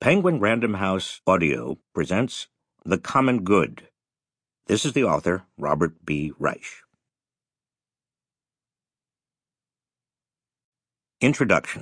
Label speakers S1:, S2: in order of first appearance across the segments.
S1: Penguin Random House Audio presents The Common Good. This is the author, Robert B. Reich. Introduction.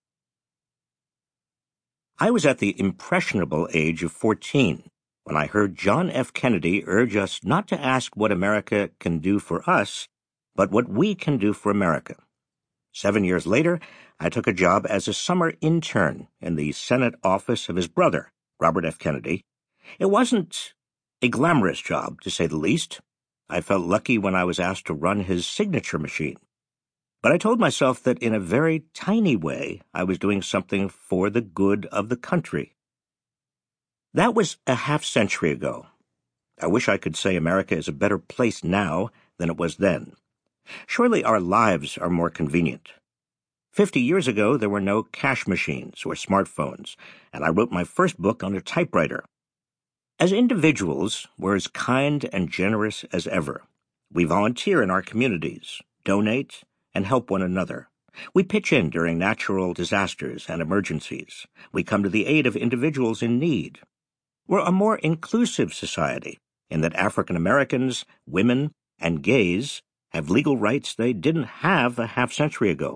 S1: I was at the impressionable age of 14 when I heard John F. Kennedy urge us not to ask what America can do for us, but what we can do for America. 7 years later, I took a job as a summer intern in the Senate office of his brother, Robert F. Kennedy. It wasn't a glamorous job, to say the least. I felt lucky when I was asked to run his signature machine. But I told myself that in a very tiny way, I was doing something for the good of the country. That was a half-century ago. I wish I could say America is a better place now than it was then. Surely our lives are more convenient. 50 years ago, there were no cash machines or smartphones, and I wrote my first book on a typewriter. As individuals, we're as kind and generous as ever. We volunteer in our communities, donate, and help one another. We pitch in during natural disasters and emergencies. We come to the aid of individuals in need. We're a more inclusive society in that African Americans, women, and gays have legal rights they didn't have a half-century ago.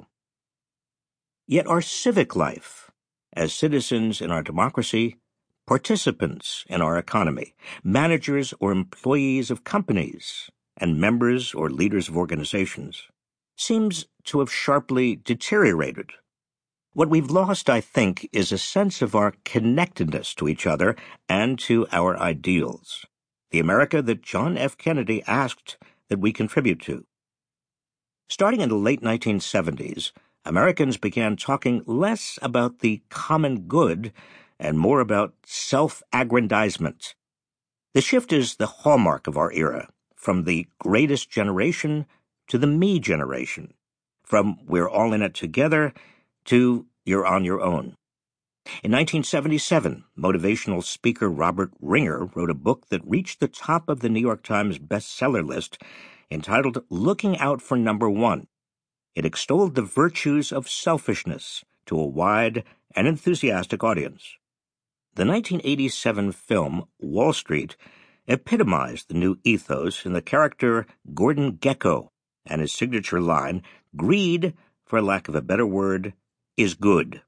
S1: Yet our civic life, as citizens in our democracy, participants in our economy, managers or employees of companies, and members or leaders of organizations, seems to have sharply deteriorated. What we've lost, I think, is a sense of our connectedness to each other and to our ideals, the America that John F. Kennedy asked that we contribute to. Starting in the late 1970s, Americans began talking less about the common good and more about self-aggrandizement. The shift is the hallmark of our era, from the greatest generation to the me generation, from we're all in it together to you're on your own. In 1977, motivational speaker Robert Ringer wrote a book that reached the top of the New York Times bestseller list entitled Looking Out for Number One. It extolled the virtues of selfishness to a wide and enthusiastic audience. The 1987 film Wall Street epitomized the new ethos in the character Gordon Gekko and his signature line, "Greed, for lack of a better word, is good."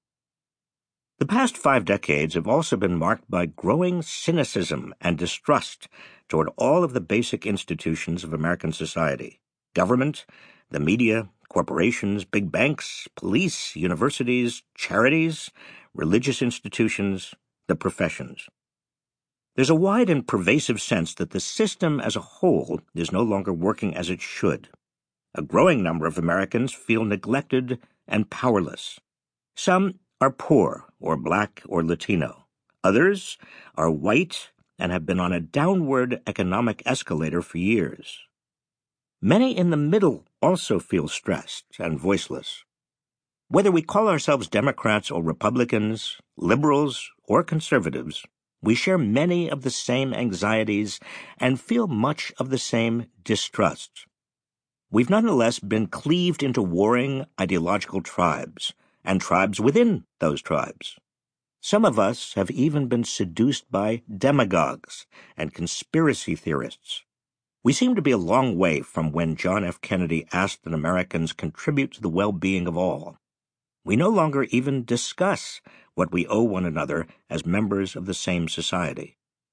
S1: The past 5 decades have also been marked by growing cynicism and distrust toward all of the basic institutions of American society: government, the media, corporations, big banks, police, universities, charities, religious institutions, the professions. There's a wide and pervasive sense that the system as a whole is no longer working as it should. A growing number of Americans feel neglected and powerless. Some are poor or black or Latino. Others are white and have been on a downward economic escalator for years. Many in the middle also feel stressed and voiceless. Whether we call ourselves Democrats or Republicans, liberals or conservatives, we share many of the same anxieties and feel much of the same distrust. We've nonetheless been cleaved into warring ideological tribes, and tribes within those tribes. Some of us have even been seduced by demagogues and conspiracy theorists. We seem to be a long way from when John F. Kennedy asked that Americans contribute to the well-being of all. We no longer even discuss what we owe one another as members of the same society.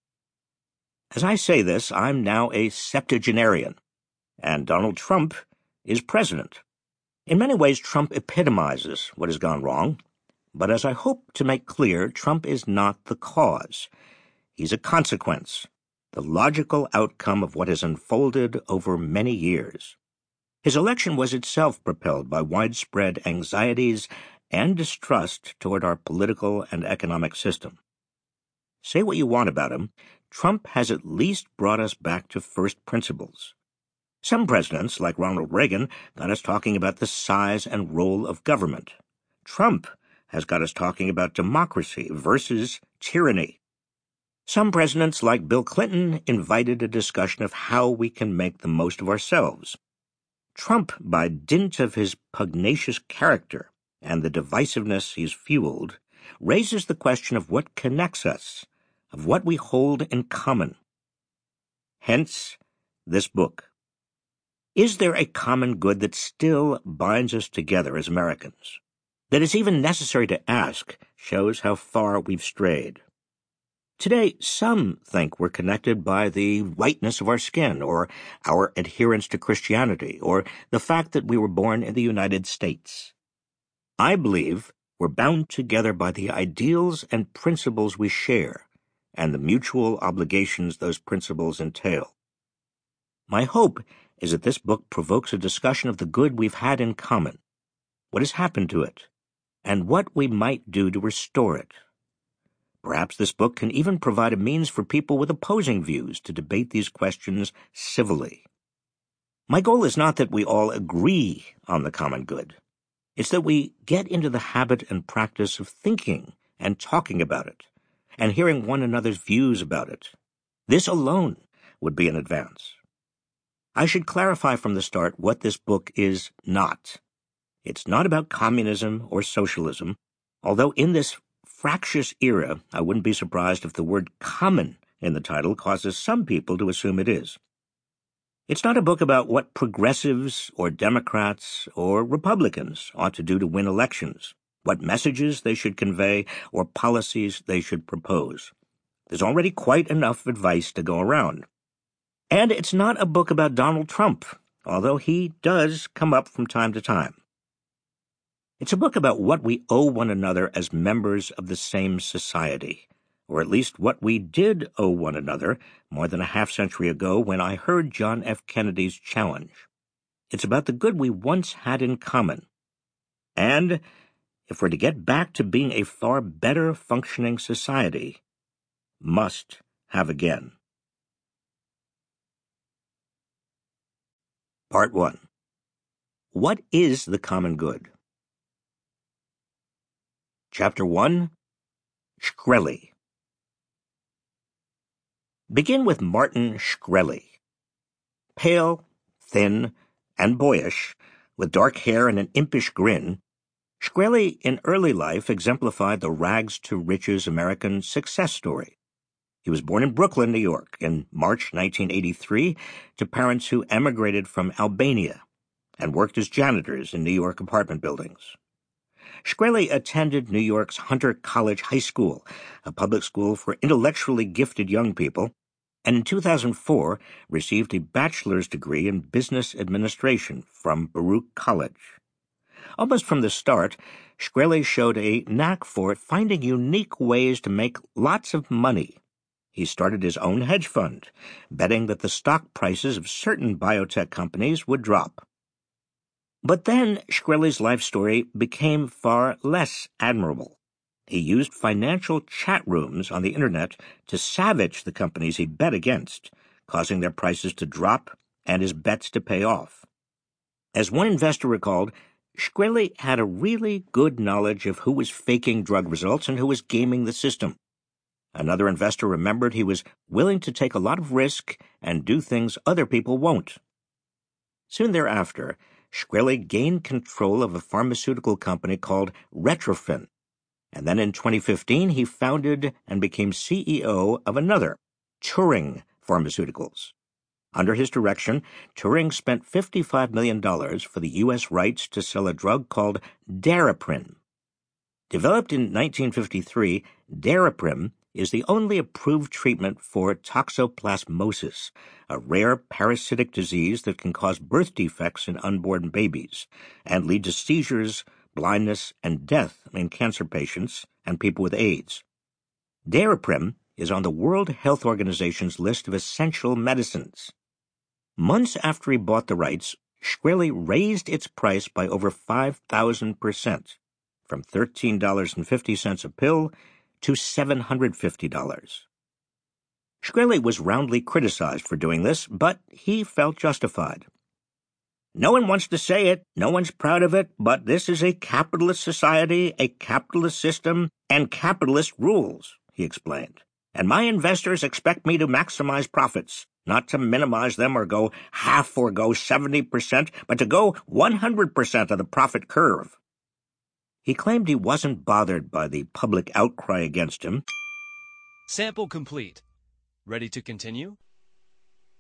S1: As I say this, I'm now a septuagenarian, and Donald Trump is president. In many ways, Trump epitomizes what has gone wrong, but as I hope to make clear, Trump is not the cause. He's a consequence, the logical outcome of what has unfolded over many years. His election was itself propelled by widespread anxieties and distrust toward our political and economic system. Say what you want about him, Trump has at least brought us back to first principles. Some presidents, like Ronald Reagan, got us talking about the size and role of government. Trump has got us talking about democracy versus tyranny. Some presidents, like Bill Clinton, invited a discussion of how we can make the most of ourselves. Trump, by dint of his pugnacious character and the divisiveness he's fueled, raises the question of what connects us, of what we hold in common. Hence, this book. Is there a common good that still binds us together as Americans? That it's even necessary to ask shows how far we've strayed. Today, some think we're connected by the whiteness of our skin, or our adherence to Christianity, or the fact that we were born in the United States. I believe we're bound together by the ideals and principles we share, and the mutual obligations those principles entail. My hope is that this book provokes a discussion of the good we've had in common, what has happened to it, and what we might do to restore it. Perhaps this book can even provide a means for people with opposing views to debate these questions civilly. My goal is not that we all agree on the common good. It's that we get into the habit and practice of thinking and talking about it, and hearing one another's views about it. This alone would be an advance. I should clarify from the start what this book is not. It's not about communism or socialism, although in this fractious era, I wouldn't be surprised if the word common in the title causes some people to assume it is. It's not a book about what progressives or Democrats or Republicans ought to do to win elections, what messages they should convey, or policies they should propose. There's already quite enough advice to go around. And it's not a book about Donald Trump, although he does come up from time to time. It's a book about what we owe one another as members of the same society, or at least what we did owe one another more than a half-century ago when I heard John F. Kennedy's challenge. It's about the good we once had in common. And if we're to get back to being a far better functioning society, must have again. Part 1. What is the common good? Chapter 1. Shkreli. Begin with Martin Shkreli. Pale, thin, and boyish, with dark hair and an impish grin, Shkreli in early life exemplified the rags-to-riches American success story. He was born in Brooklyn, New York, in March 1983 to parents who emigrated from Albania and worked as janitors in New York apartment buildings. Shkreli attended New York's Hunter College High School, a public school for intellectually gifted young people, and in 2004 received a bachelor's degree in business administration from Baruch College. Almost from the start, Shkreli showed a knack for finding unique ways to make lots of money. He started his own hedge fund, betting that the stock prices of certain biotech companies would drop. But then Shkreli's life story became far less admirable. He used financial chat rooms on the internet to savage the companies he bet against, causing their prices to drop and his bets to pay off. As one investor recalled, Shkreli had a really good knowledge of who was faking drug results and who was gaming the system. Another investor remembered he was willing to take a lot of risk and do things other people won't. Soon thereafter, Shkreli gained control of a pharmaceutical company called Retrophin, and then in 2015 he founded and became CEO of another, Turing Pharmaceuticals. Under his direction, Turing spent $55 million for the U.S. rights to sell a drug called Daraprim. Developed in 1953, Daraprim is the only approved treatment for toxoplasmosis, a rare parasitic disease that can cause birth defects in unborn babies and lead to seizures, blindness, and death in cancer patients and people with AIDS. Daraprim is on the World Health Organization's list of essential medicines. Months after he bought the rights, Shkreli raised its price by over 5,000%, from $13.50 a pill to $750. Shkreli was roundly criticized for doing this, but he felt justified. No one wants to say it, no one's proud of it, but this is a capitalist society, a capitalist system, and capitalist rules, he explained. And my investors expect me to maximize profits, not to minimize them or go half or go 70%, but to go 100% of the profit curve. He claimed he wasn't bothered by the public outcry against him.
S2: Sample complete. Ready to continue?